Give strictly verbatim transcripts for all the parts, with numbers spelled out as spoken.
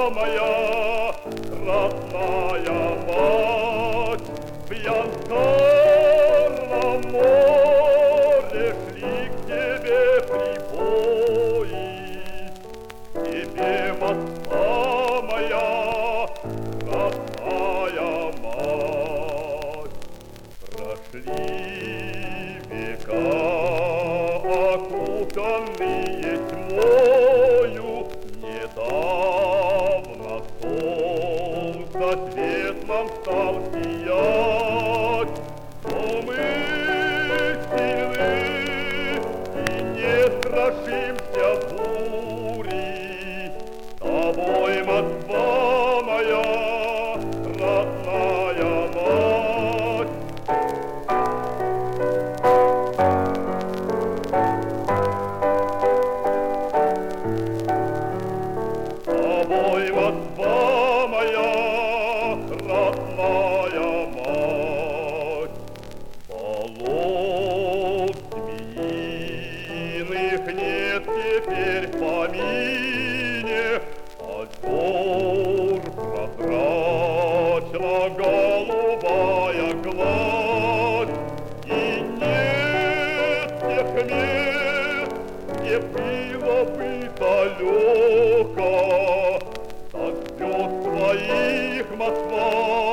моя родная мать, в янтарном море шли к тебе прибои. Тебе, Москва моя, родная мать, прошли века, окутанные тьмою, недавно солнце свет нам стал сиять, но мы сильны и не страшимся бури. С тобой, Москва моя, родная мать. С тобой, Москва моя, родная мать. Болот змеиных нет теперь в помине, озер прозрачно-голубая гладь, и нет тех мест, где было бы далеко от звезд твоих, Москва,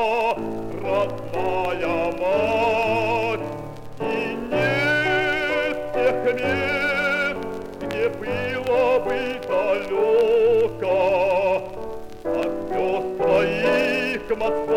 родная мать, и нет тех мест, где было бы далеко от звезд твоих, Москва.